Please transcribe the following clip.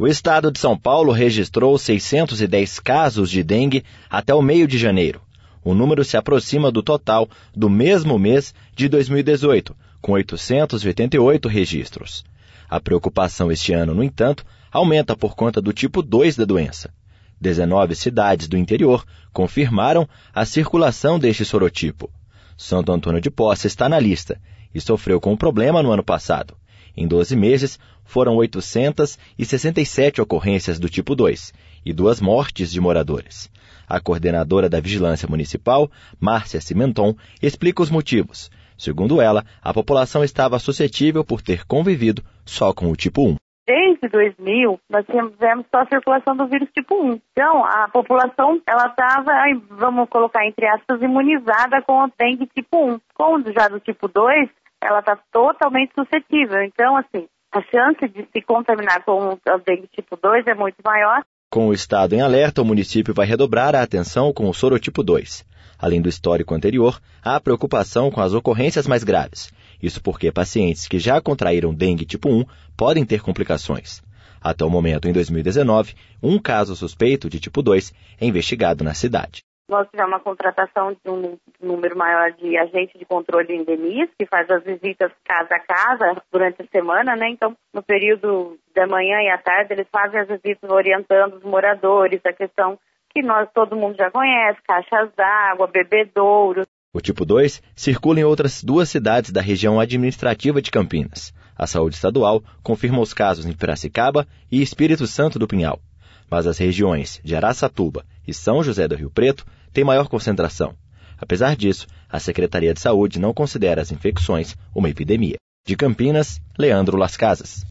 O estado de São Paulo registrou 610 casos de dengue até o meio de janeiro. O número se aproxima do total do mesmo mês de 2018, com 888 registros. A preocupação este ano, no entanto, aumenta por conta do tipo 2 da doença. 19 cidades do interior confirmaram a circulação deste sorotipo. Santo Antônio de Poça está na lista e sofreu com o problema no ano passado. Em 12 meses, foram 867 ocorrências do tipo 2 e 2 mortes de moradores. A coordenadora da Vigilância Municipal, Márcia Cimenton, explica os motivos. Segundo ela, a população estava suscetível por ter convivido só com o tipo 1. Desde 2000, nós tivemos só a circulação do vírus tipo 1. Então, a população, ela estava, vamos colocar entre aspas, imunizada com o dengue tipo 1. Com já do tipo 2, ela está totalmente suscetível. Então, assim, a chance de se contaminar com o dengue tipo 2 é muito maior. Com o estado em alerta, o município vai redobrar a atenção com o sorotipo 2. Além do histórico anterior, há preocupação com as ocorrências mais graves. Isso porque pacientes que já contraíram dengue tipo 1 podem ter complicações. Até o momento, em 2019, um caso suspeito de tipo 2 é investigado na cidade. Nós tivemos uma contratação de um número maior de agentes de controle de endemias, que faz as visitas casa a casa durante a semana, né? Então, no período da manhã e à tarde, eles fazem as visitas orientando os moradores, a questão que todo mundo já conhece, caixas d'água, bebedouros. O tipo 2 circula em outras 2 cidades da região administrativa de Campinas. A saúde estadual confirma os casos em Piracicaba e Espírito Santo do Pinhal. Mas as regiões de Araçatuba e São José do Rio Preto têm maior concentração. Apesar disso, a Secretaria de Saúde não considera as infecções uma epidemia. De Campinas, Leandro Las Casas.